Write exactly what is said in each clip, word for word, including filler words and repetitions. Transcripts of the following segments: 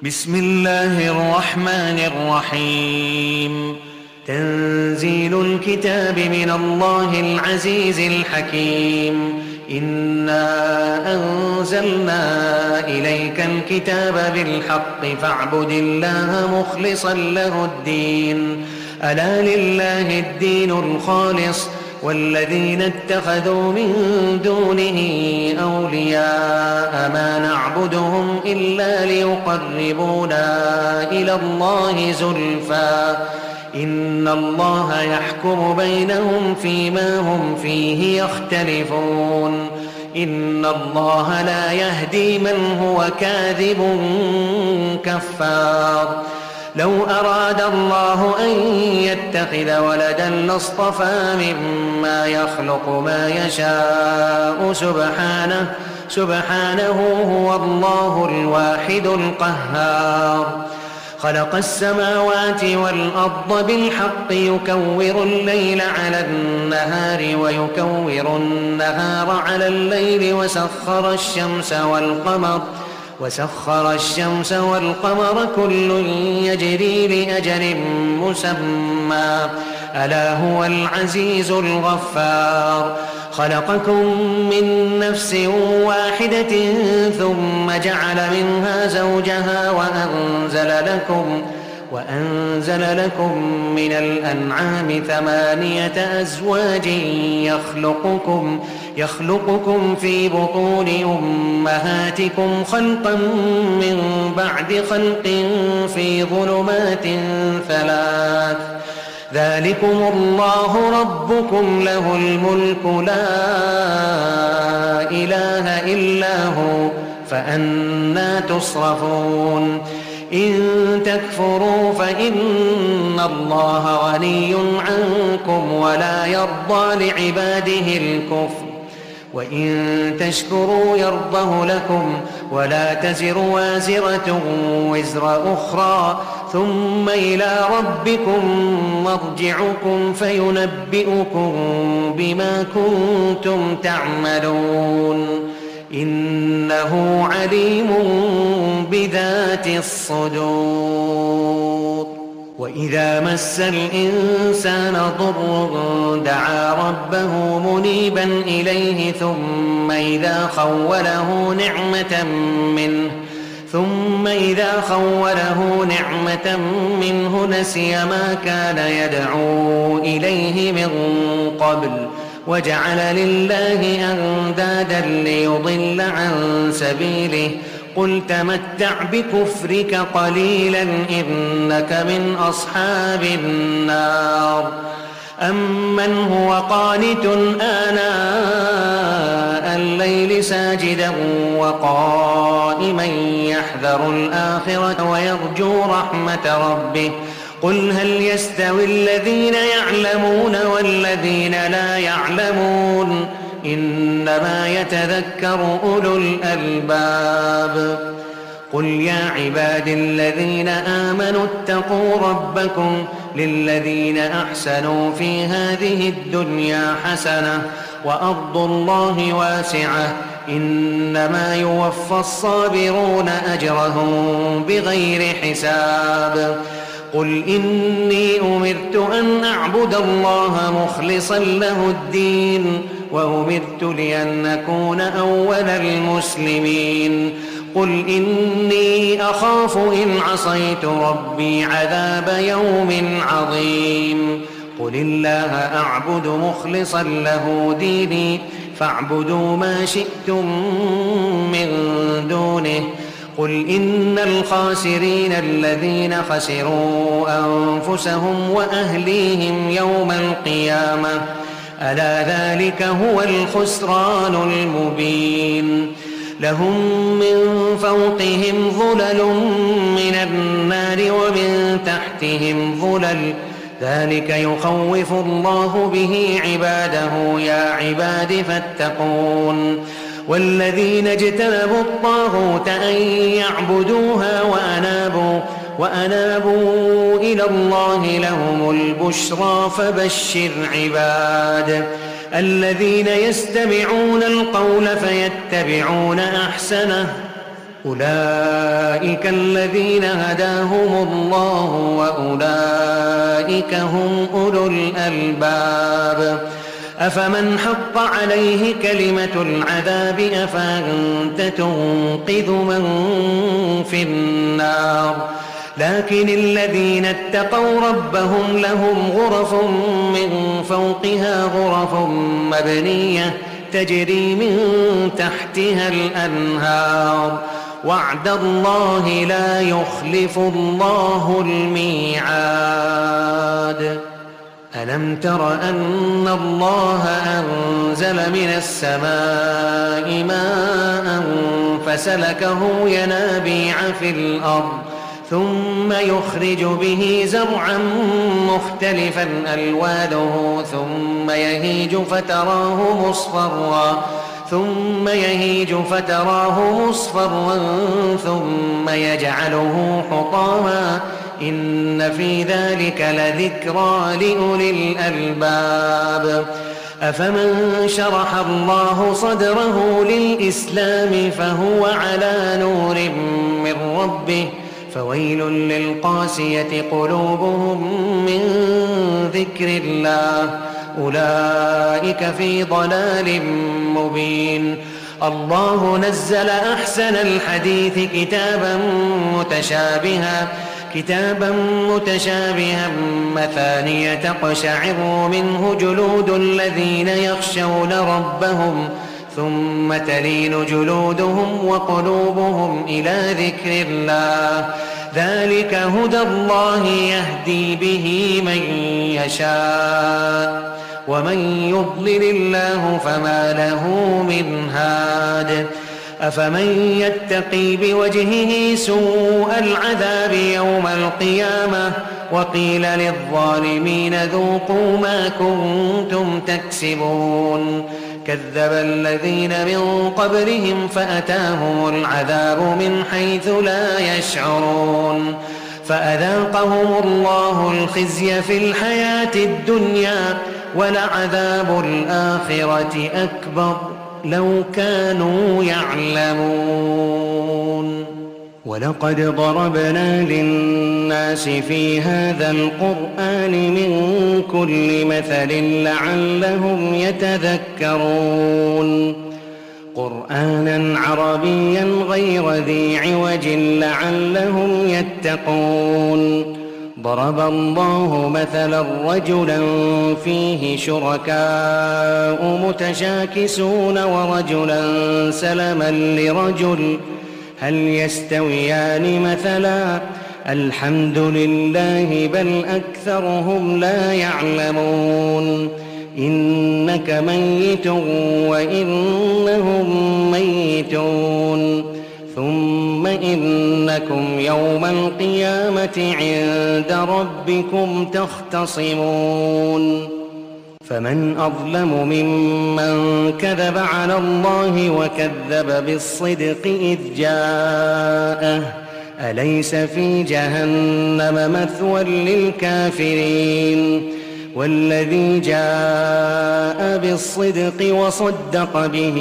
بسم الله الرحمن الرحيم. تنزيل الكتاب من الله العزيز الحكيم. إنا أنزلنا إليك الكتاب بالحق فاعبد الله مخلصا له الدين. ألا لله الدين الخالص والذين اتخذوا من دونه أولياء ما نعبدهم إلا ليقربونا إلى الله زلفى إن الله يحكم بينهم فيما هم فيه يختلفون. إن الله لا يهدي من هو كاذب كفار. لو أراد الله أن يتخذ ولدا لاصطفى مما يخلق ما يشاء سبحانه سبحانه هو الله الواحد القهار. خلق السماوات والأرض بالحق يكور الليل على النهار ويكور النهار على الليل وسخر الشمس والقمر وسخر الشمس والقمر كل يجري لأجل مسمى ألا هو العزيز الغفار. خلقكم من نفس واحدة ثم جعل منها زوجها وأنزل لكم وأنزل لكم من الأنعام ثمانية أزواج يخلقكم يخلقكم في بطون أمهاتكم خلقا من بعد خلق في ظلمات ثلاث. ذلكم الله ربكم له الملك لا إله إلا هو فأنى تصرفون. إن تكفروا فإن الله غني عنكم ولا يرضى لعباده الكفر وإن تشكروا يرضه لكم ولا تزر وازرة وزر أخرى ثم إلى ربكم مرجعكم فينبئكم بما كنتم تعملون. إنه عليم بذات الصدور. وإذا مس الإنسان ضر دعا ربه منيبا إليه ثم إذا خوله نعمة منه ثم إذا خوله نعمة منه نسي ما كان يدعو إليه من قبل وجعل لله أندادا ليضل عن سبيله. قل تمتع بكفرك قليلا إنك من أصحاب النار. أمن هو قانت آناء الليل ساجدا وقائما يحذر الآخرة ويرجو رحمة ربه قل هل يستوي الذين يعلمون والذين لا يعلمون إنما يتذكر أولو الألباب. قل يا عباد الذين آمنوا اتقوا ربكم للذين أحسنوا في هذه الدنيا حسنة وأرض الله واسعة إنما يوفى الصابرون أجرهم بغير حساب. قل إني أمرت أن أعبد الله مخلصا له الدين وأمرت لأن أكون أول المسلمين. قل إني أخاف إن عصيت ربي عذاب يوم عظيم. قل الله أعبد مخلصا له ديني فاعبدوا ما شئتم من دونه. قل إن الخاسرين الذين خسروا أنفسهم وأهليهم يوم القيامة ألا ذلك هو الخسران المبين. لهم من فوقهم ظلل من النار ومن تحتهم ظلل ذلك يخوف الله به عباده يا عباد فاتقون. والذين اجتنبوا الطاغوت أن يعبدوها وأنابوا, وأنابوا إلى الله لهم البشرى فبشر عباد الذين يستمعون القول فيتبعون أحسنه أولئك الذين هداهم الله وأولئك هم أولو الألباب أفمن حق عليه كلمة العذاب أفأنت تنقذ من في النار لكن الذين اتقوا ربهم لهم غرف من فوقها غرف مبنية تجري من تحتها الأنهار وعد الله لا يخلف الله الميعاد ألم تر أن الله أنزل من السماء ماء فسلكه ينابيع في الأرض ثم يخرج به زرعا مختلفا ألوانه ثم يهيج فتراه مصفرا ثم يهيج فتراه مصفرا ثم يجعله حطاما إن في ذلك لذكرى لأولي الألباب أفمن شرح الله صدره للإسلام فهو على نور من ربه فويل للقاسية قلوبهم من ذكر الله أولئك في ضلال مبين الله نزل أحسن الحديث كتابا متشابها كتابا متشابها مثانية تقشعر منه جلود الذين يخشون ربهم ثم تلين جلودهم وقلوبهم إلى ذكر الله ذلك هدى الله يهدي به من يشاء ومن يضلل الله فما له من هاد أفمن يتقي بوجهه سوء العذاب يوم القيامة وقيل للظالمين ذوقوا ما كنتم تكسبون كذب الذين من قبلهم فأتاهم العذاب من حيث لا يشعرون فأذاقهم الله الخزي في الحياة الدنيا ولعذاب الآخرة أكبر لو كانوا يعلمون ولقد ضربنا للناس في هذا القرآن من كل مثل لعلهم يتذكرون قرآنا عربيا غير ذي عوج لعلهم يتقون ضرب الله مثلا رجلا فيه شركاء متشاكسون ورجلا سلما لرجل هل يستويان مثلا الحمد لله بل أكثرهم لا يعلمون إنك ميت وإنهم ميتون ثم إنكم يوم القيامة عند ربكم تختصمون فمن أظلم ممن كذب على الله وكذب بالصدق إذ جاءه أليس في جهنم مثوى للكافرين والذي جاء بالصدق وصدق به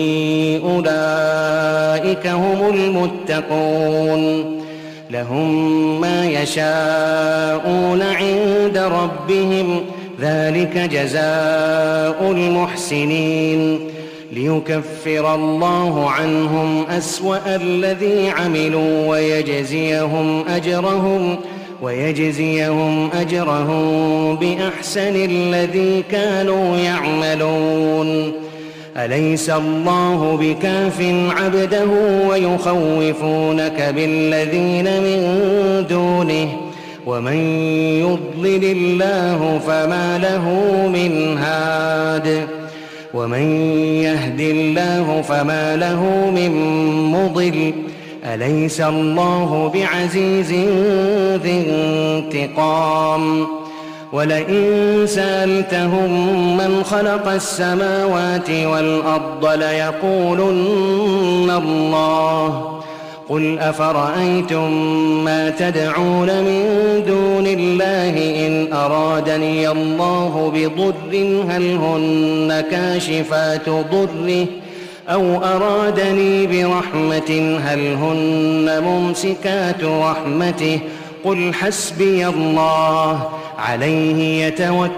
أولئك هم المتقون لهم ما يشاءون عند ربهم ذلك جزاء المحسنين ليكفر الله عنهم أسوأ الذي عملوا ويجزيهم أجرهم ويجزيهم أجرهم بأحسن الذي كانوا يعملون أليس الله بكاف عبده ويخوفونك بالذين من دونه ومن يضلل الله فما له من هاد ومن يهد الله فما له من مضل أليس الله بعزيز ذي انتقام ولئن سألتهم من خلق السماوات والأرض ليقولن الله قل أفرأيتم ما تدعون من دون الله إن أرادني الله بضر هل هن كاشفات ضره أو أرادني برحمة هل هن ممسكات رحمته قل حسبي الله عليه يتوكل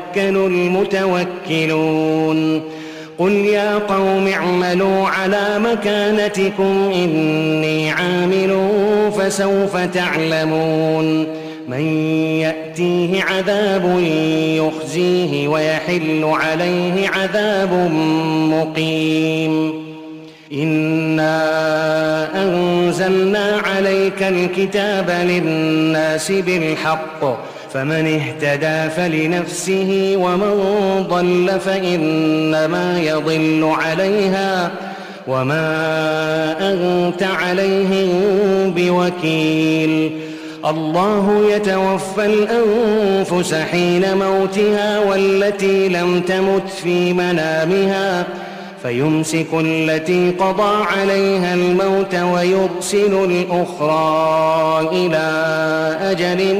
المتوكلون قل يا قوم اعملوا على مكانتكم إني عامل فسوف تعلمون من يأتيه عذاب يخزيه ويحل عليه عذاب مقيم إنا أنزلنا عليك الكتاب للناس بالحق فمن اهتدى فلنفسه ومن ضل فإنما يضل عليها وما أنت عليهم بوكيل الله يتوفى الأنفس حين موتها والتي لم تمت في منامها فيمسك التي قضى عليها الموت ويرسل الأخرى إلى أجل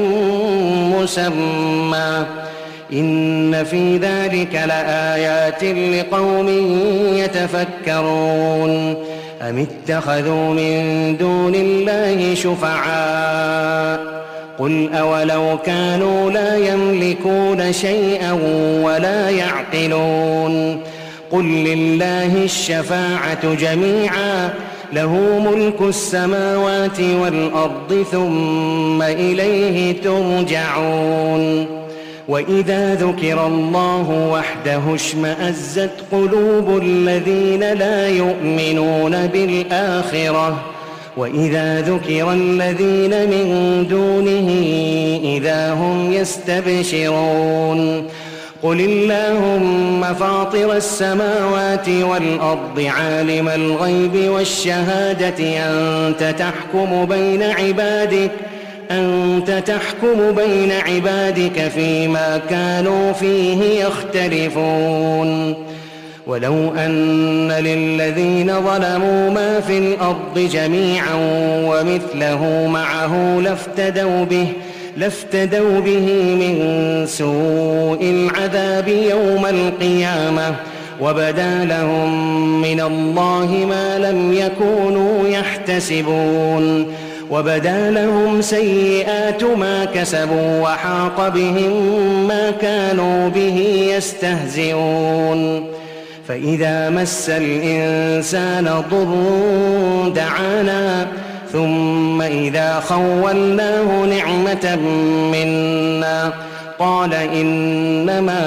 مسمى إن في ذلك لآيات لقوم يتفكرون أم اتخذوا من دون الله شفعاء قل أولو كانوا لا يملكون شيئا ولا يعقلون قل لله الشفاعة جميعا له ملك السماوات والأرض ثم إليه ترجعون وإذا ذكر الله وحده اشمأزت قلوب الذين لا يؤمنون بالآخرة وإذا ذكر الذين من دونه إذا هم يستبشرون قل اللهم فاطر السماوات والأرض عالم الغيب والشهادة أنت تحكم بين عبادك أنت تحكم بين عبادك فيما كانوا فيه يختلفون ولو أن للذين ظلموا ما في الأرض جميعا ومثله معه لافتدوا به لافتدوا به من سوء العذاب يوم القيامة وبدا لهم من الله ما لم يكونوا يحتسبون وبدا لهم سيئات ما كسبوا وحاق بهم ما كانوا به يستهزئون فإذا مس الإنسان ضر دعانا ثم إذا خولناه نعمة منا قال إنما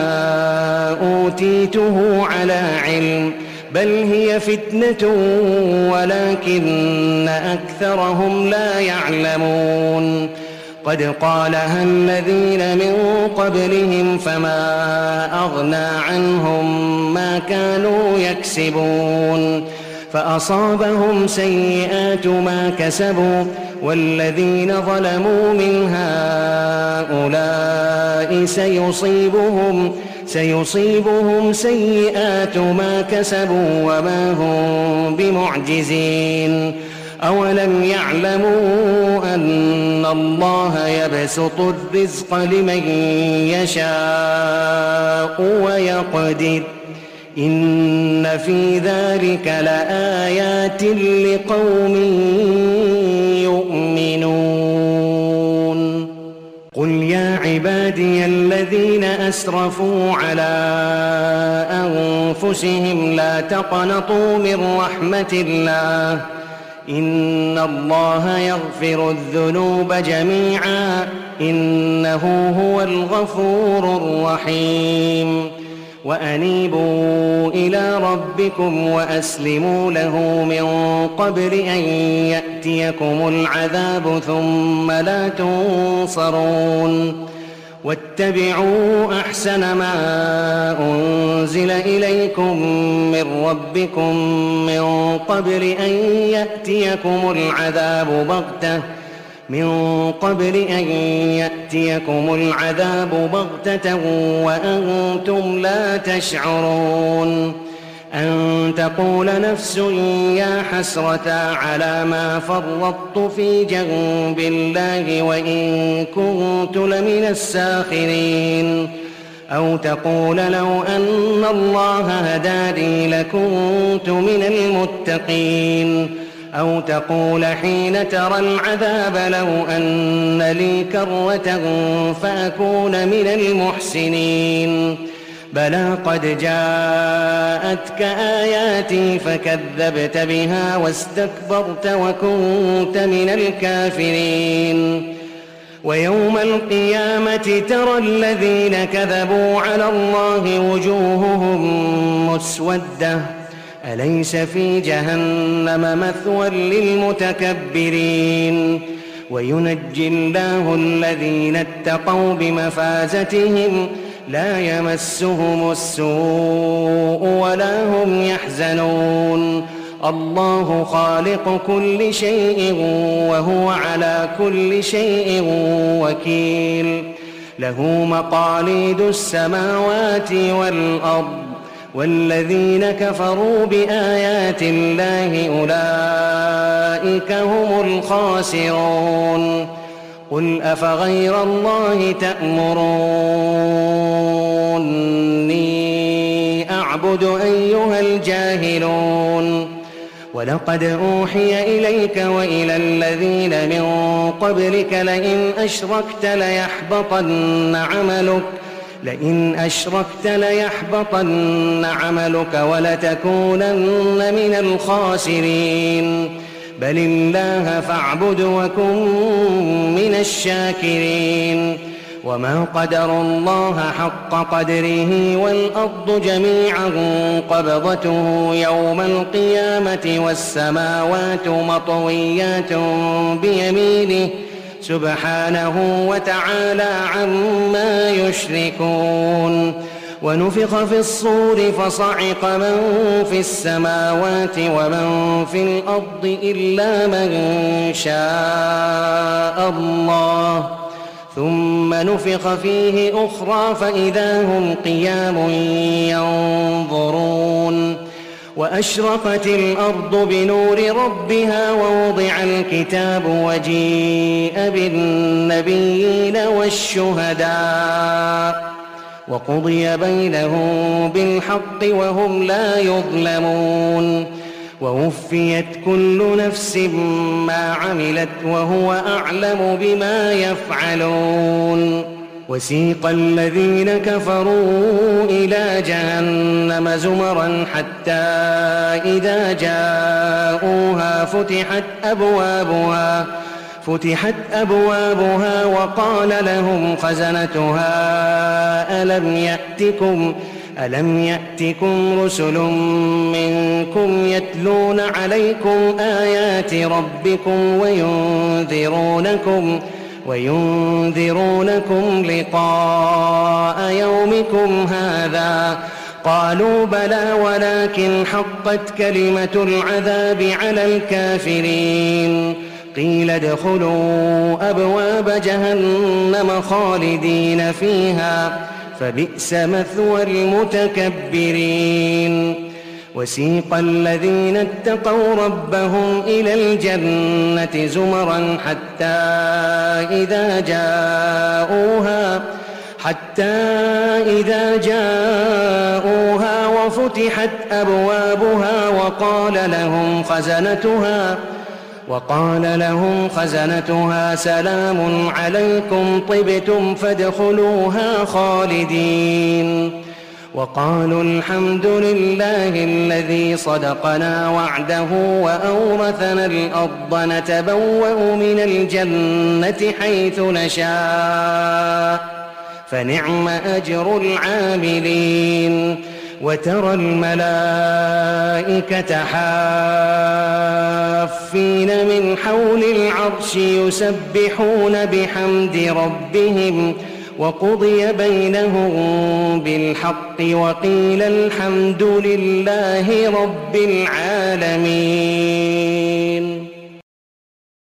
أوتيته على علم بل هي فتنة ولكن أكثرهم لا يعلمون قد قالها الذين من قبلهم فما أغنى عنهم ما كانوا يكسبون فأصابهم سيئات ما كسبوا والذين ظلموا من هؤلاء سيصيبهم سيصيبهم سيئات ما كسبوا وما هم بمعجزين أولم يعلموا أن الله يبسط الرزق لمن يشاء ويقدر إن في ذلك لآيات لقوم يؤمنون قل يا عبادي الذين أسرفوا على أنفسهم لا تقنطوا من رحمة الله إن الله يغفر الذنوب جميعا إنه هو الغفور الرحيم وأنيبوا إلى ربكم وأسلموا له من قبل أن يأتيكم العذاب ثم لا تنصرون واتبعوا أحسن ما أنزل إليكم من ربكم من قبل أن يأتيكم العذاب بغتة من قبل أن يأتيكم العذاب بغتة وأنتم لا تشعرون أن تقول نفس يا حسرة على ما فرطت في جنب الله وإن كنت لمن الساخرين أو تقول لو أن الله هداني لكنت من المتقين أو تقول حين ترى العذاب لو أن لي كرة فأكون من المحسنين بلى قد جاءتك آياتي فكذبت بها واستكبرت وكنت من الكافرين ويوم القيامة ترى الذين كذبوا على الله وجوههم مسودة أليس في جهنم مثوى للمتكبرين وينجي الله الذين اتقوا بمفازتهم لا يمسهم السوء ولا هم يحزنون الله خالق كل شيء وهو على كل شيء وكيل له مقاليد السماوات والأرض والذين كفروا بآيات الله أولئك هم الخاسرون قل أفغير الله تأمروني أعبد أيها الجاهلون ولقد أوحي إليك وإلى الذين من قبلك لئن أشركت ليحبطن عملك لئن أشركت ليحبطن عملك ولتكونن من الخاسرين بل الله فاعبد وكن من الشاكرين وما قدروا الله حق قدره والأرض جميعا قبضته يوم القيامة والسماوات مطويات بيمينه سبحانه وتعالى عما يشركون ونفخ في الصور فصعق من في السماوات ومن في الأرض إلا من شاء الله ثم نفخ فيه أخرى فإذا هم قيام ينظرون وأشرقت الأرض بنور ربها ووضع الكتاب وجيء بالنبيين والشهداء وقضي بينهم بالحق وهم لا يظلمون ووفيت كل نفس ما عملت وهو أعلم بما يفعلون وسيق الذين كفروا إلى جهنم زمرا حتى إذا جاءوها فتحت أبوابها فتحت أبوابها وقال لهم خزنتها ألم يأتكم ألم يأتكم رسل منكم يتلون عليكم آيات ربكم وينذرونكم وينذرونكم لقاء يومكم هذا قالوا بلى ولكن حقت كلمة العذاب على الكافرين قيل ادخلوا أبواب جهنم خالدين فيها فبئس مثوى المتكبرين وسيق الذين اتقوا ربهم إلى الجنة زمرا حتى إذا جاءوها حتى إذا جاءوها وفتحت أبوابها وقال لهم خزنتها وقال لهم خزنتها سلام عليكم طبتم فادخلوها خالدين وقالوا الحمد لله الذي صدقنا وعده وأورثنا الأرض نتبوأ من الجنة حيث نشاء فنعم أجر العاملين وترى الملائكة حافين من حول العرش يسبحون بحمد ربهم وقضي بينهم بالحق وقيل الحمد لله رب العالمين.